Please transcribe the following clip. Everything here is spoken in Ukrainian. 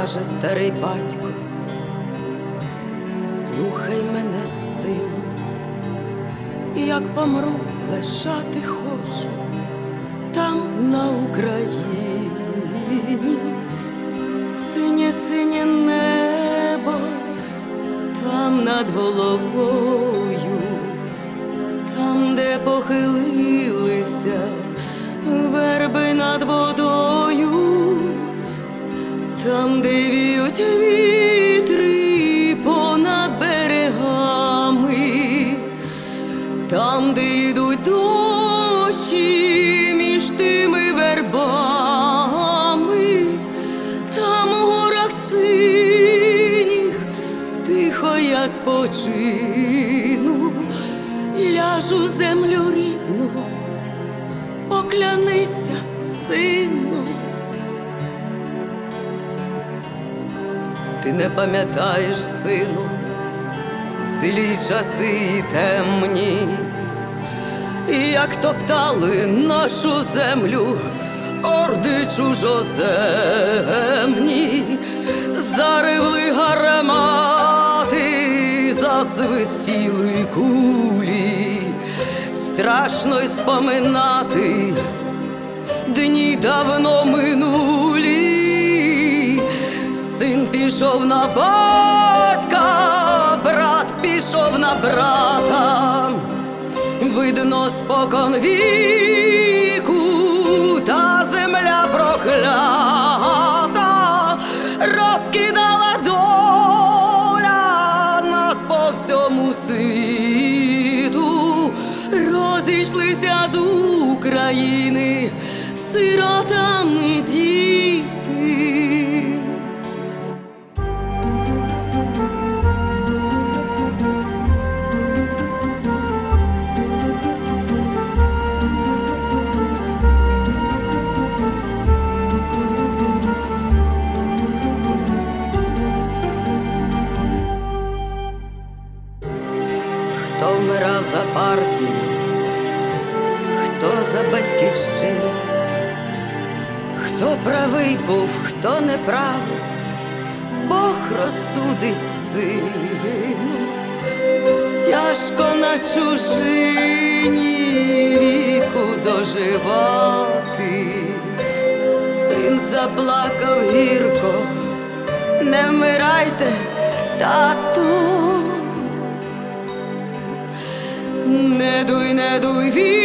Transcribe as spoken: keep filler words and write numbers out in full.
каже старий батько: слухай мене, сину, як помру, лишати хочу там на Україні. Синє, синє небо там над головою, там, де похилилися верби над водою, там, де віють вітри понад берегами, там, де йдуть дощі між тими вербами, там у горах синіх тихо я спочину, ляжу землю рідну, поклянися, сину. Ти не пам'ятаєш, сину, злі часи і темні, як топтали нашу землю орди чужоземні, заревли гармати, засвистіли кулі. Страшно й споминати дні давно минулі. Син пішов на батька, брат пішов на брата, видно спокон віку та земля проклята розкидала доля нас по всьому світу. Розійшлися з України сиротами діти. Хто вмирав за партію, хто за батьківщину, хто правий був, хто неправий, Бог розсудить, сину. Тяжко на чужині віку доживати. Син заплакав гірко: не вмирайте, тату. Не дуй, не дуй вітер